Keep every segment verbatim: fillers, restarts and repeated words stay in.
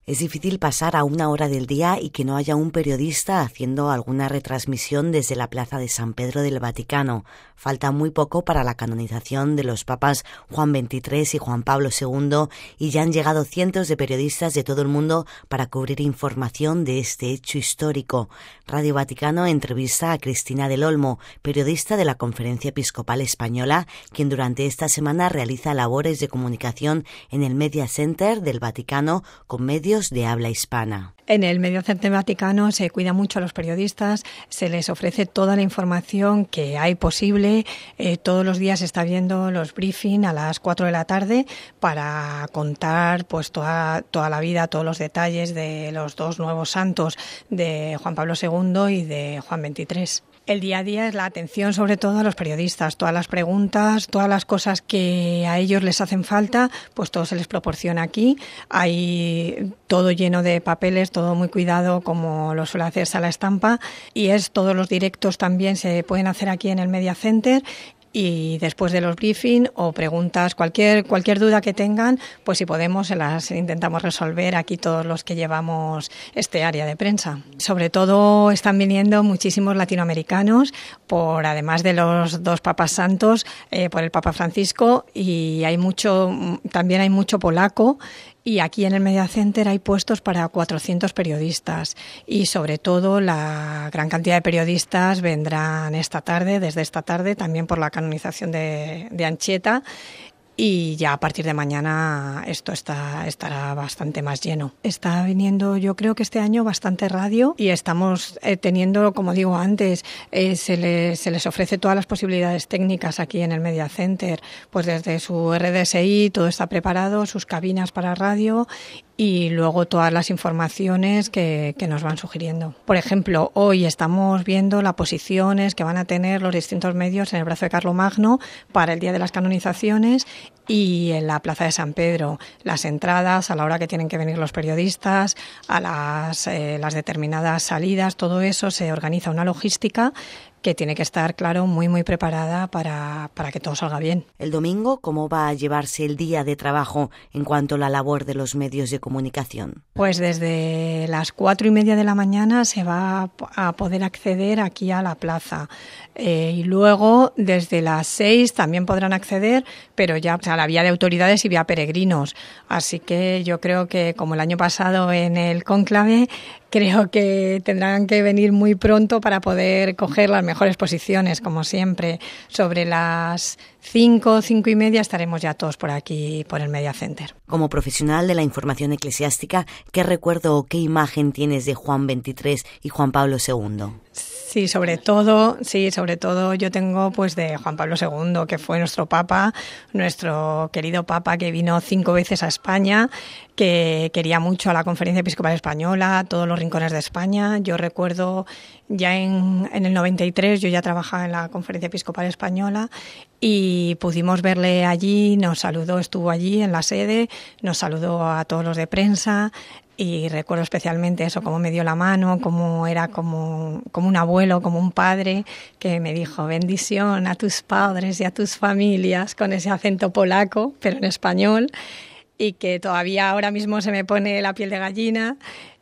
Es difícil pasar a una hora del día y que no haya un periodista haciendo alguna retransmisión desde la Plaza de San Pedro del Vaticano. Falta muy poco para la canonización de los papas Juan veintitrés y Juan Pablo segundo y ya han llegado cientos de periodistas de todo el mundo para cubrir información de este hecho histórico. Radio Vaticano entrevista a Cristina del Olmo, periodista de la Conferencia Episcopal Española, quien durante esta semana realiza labores de comunicación en el Media Center del Vaticano con medios de habla hispana. En el Media Center Vaticano se cuida mucho a los periodistas, se les ofrece toda la información que hay posible. Eh, todos los días se está viendo los briefing a las cuatro de la tarde para contar pues toda, toda la vida, todos los detalles de los dos nuevos santos, de Juan Pablo segundo y de Juan veintitrés. El día a día es la atención sobre todo a los periodistas, todas las preguntas, todas las cosas que a ellos les hacen falta, pues todo se les proporciona aquí. Hay todo lleno de papeles, todo muy cuidado como lo suele hacer Sala Estampa, y es todos los directos también se pueden hacer aquí en el Media Center. Y después de los briefing o preguntas, cualquier cualquier duda que tengan, pues si podemos se las intentamos resolver aquí todos los que llevamos este área de prensa. Sobre todo están viniendo muchísimos latinoamericanos, por además de los dos papas santos, eh, por el Papa Francisco, y hay mucho, también hay mucho polaco. Y aquí en el Media Center hay puestos para cuatrocientos periodistas y sobre todo la gran cantidad de periodistas vendrán esta tarde, desde esta tarde, también por la canonización de, de Anchieta. Y ya a partir de mañana esto está, estará bastante más lleno. Está viniendo, yo creo que este año, bastante radio y estamos eh, teniendo, como digo antes, eh, se, les, se les ofrece todas las posibilidades técnicas aquí en el Media Center, pues desde su R D S I todo está preparado, sus cabinas para radio y luego todas las informaciones que, que nos van sugiriendo. Por ejemplo, hoy estamos viendo las posiciones que van a tener los distintos medios en el brazo de Carlomagno para el día de las canonizaciones y en la Plaza de San Pedro, las entradas, a la hora que tienen que venir los periodistas, a las, eh, las determinadas salidas, todo eso se organiza una logística que tiene que estar, claro, muy, muy preparada para, para que todo salga bien. El domingo, ¿cómo va a llevarse el día de trabajo en cuanto a la labor de los medios de comunicación? Pues desde las cuatro y media de la mañana se va a poder acceder aquí a la plaza. Eh, y luego, desde las seis también podrán acceder, pero ya a la vía de autoridades y vía peregrinos. Así que yo creo que, como el año pasado en el cónclave, creo que tendrán que venir muy pronto para poder coger las mejores posiciones, como siempre. Sobre las cinco, cinco y media estaremos ya todos por aquí, por el Media Center. Como profesional de la información eclesiástica, ¿qué recuerdo o qué imagen tienes de Juan veintitrés y Juan Pablo segundo? Sí, sobre todo, sí, sobre todo yo tengo pues de Juan Pablo segundo, que fue nuestro papa, nuestro querido papa que vino cinco veces a España, que quería mucho a la Conferencia Episcopal Española, a todos los rincones de España. Yo recuerdo ya en, en el noventa y tres, yo ya trabajaba en la Conferencia Episcopal Española y pudimos verle allí, nos saludó, estuvo allí en la sede, nos saludó a todos los de prensa. Y recuerdo especialmente eso, cómo me dio la mano, cómo era como, como un abuelo, como un padre, que me dijo bendición a tus padres y a tus familias, con ese acento polaco, pero en español, y que todavía ahora mismo se me pone la piel de gallina.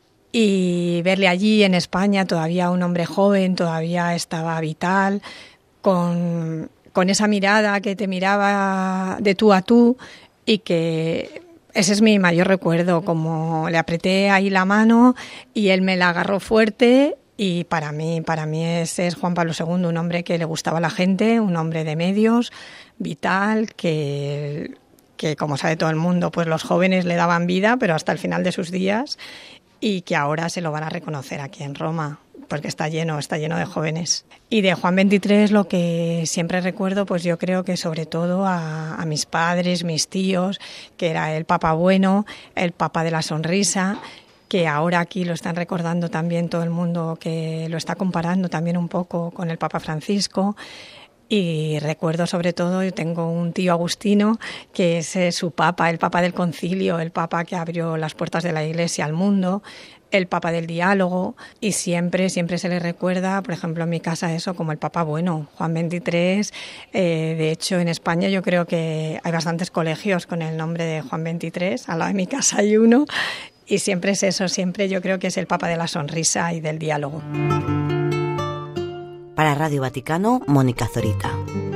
Y verle allí en España, todavía un hombre joven, todavía estaba vital, con, con esa mirada que te miraba de tú a tú y que... Ese es mi mayor recuerdo, como le apreté ahí la mano y él me la agarró fuerte y para mí, para mí ese es Juan Pablo segundo, un hombre que le gustaba a la gente, un hombre de medios, vital, que, que como sabe todo el mundo, pues los jóvenes le daban vida, pero hasta el final de sus días y que ahora se lo van a reconocer aquí en Roma, porque está lleno, está lleno de jóvenes. Y de Juan veintitrés lo que siempre recuerdo, pues yo creo que sobre todo a, a mis padres, mis tíos, que era el Papa bueno, el Papa de la sonrisa, que ahora aquí lo están recordando también todo el mundo, que lo está comparando también un poco con el Papa Francisco. Y recuerdo sobre todo, yo tengo un tío Agustino, que es eh, su papa, el papa del concilio, el papa que abrió las puertas de la Iglesia al mundo, el papa del diálogo, y siempre, siempre se le recuerda, por ejemplo en mi casa eso, como el papa bueno, Juan veintitrés. Eh, de hecho en España yo creo que hay bastantes colegios con el nombre de Juan veintitrés, al lado de mi casa hay uno, Y siempre es eso, siempre yo creo que es el Papa de la sonrisa y del diálogo. Para Radio Vaticano, Mónica Zorita.